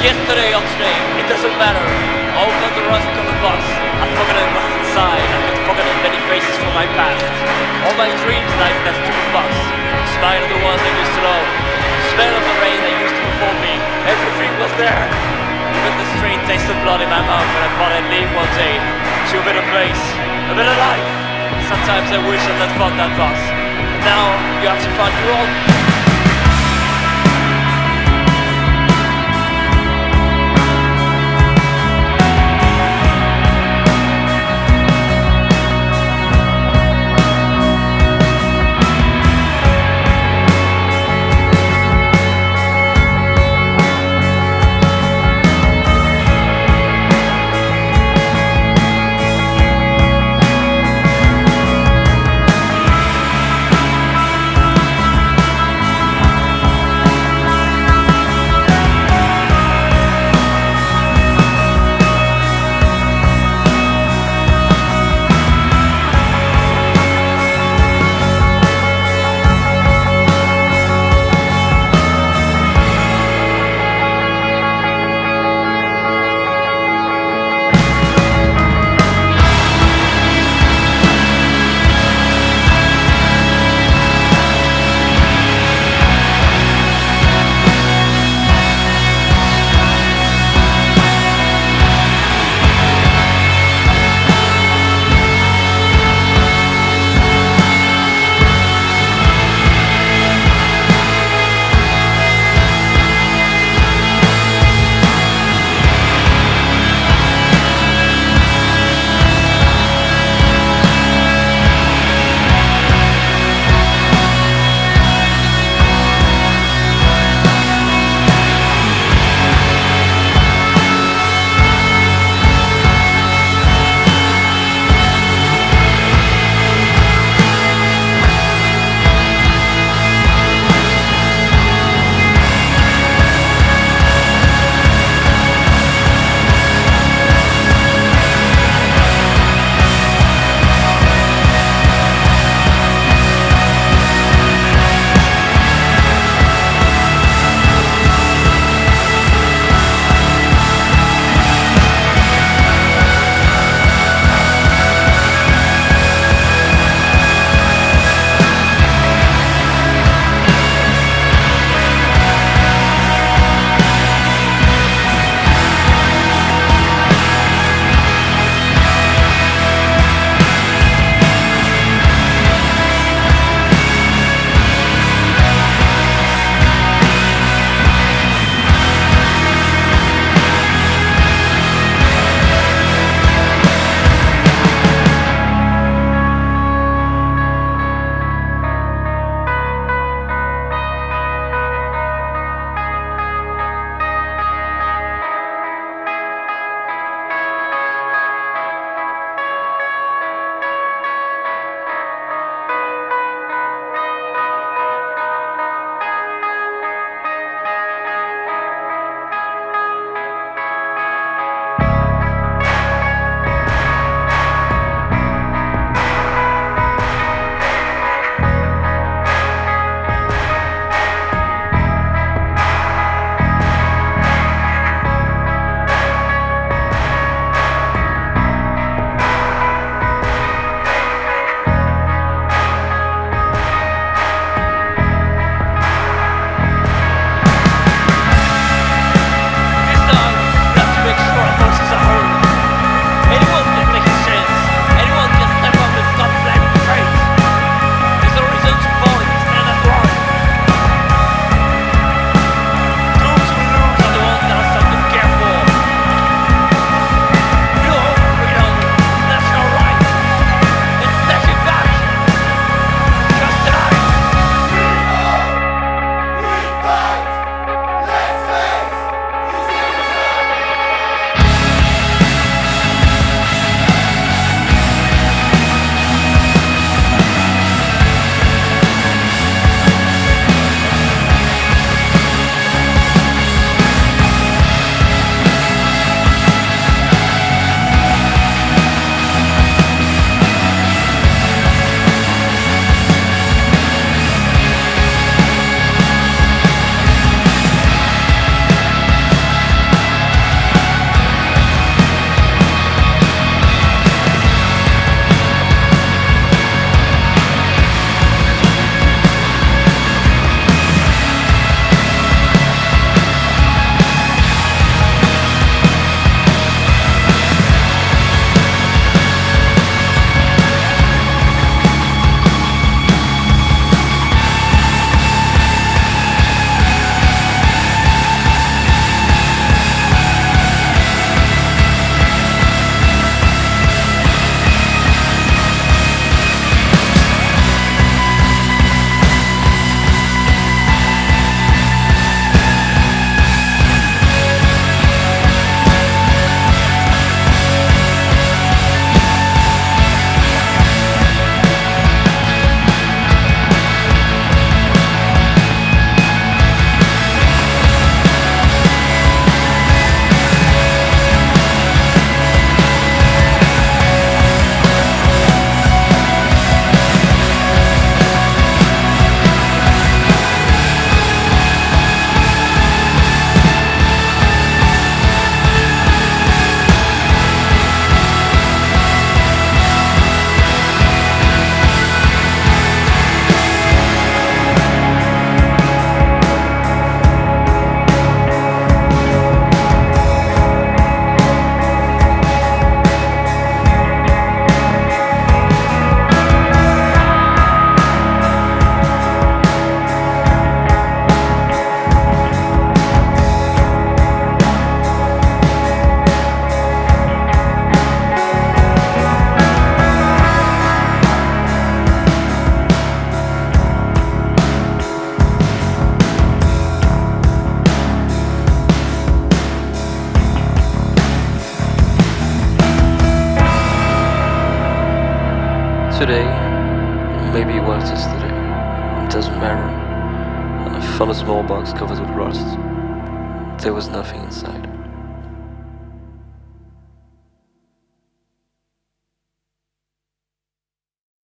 Yesterday or today, it doesn't matter. All but the rust on the bus. I've forgotten what's inside. I've forgotten many faces from my past. All my dreams like that stupid bus. The smile of the ones I used to love. The smell of the rain that used to before me. Everything was there. Even the strange taste of blood in my mouth when I thought I'd leave one day to a better place, a better life. Sometimes I wish I'd not found that bus. But now you have to find your own. Yesterday, maybe it was yesterday, it doesn't matter. I found a small box covered with rust. There was nothing inside.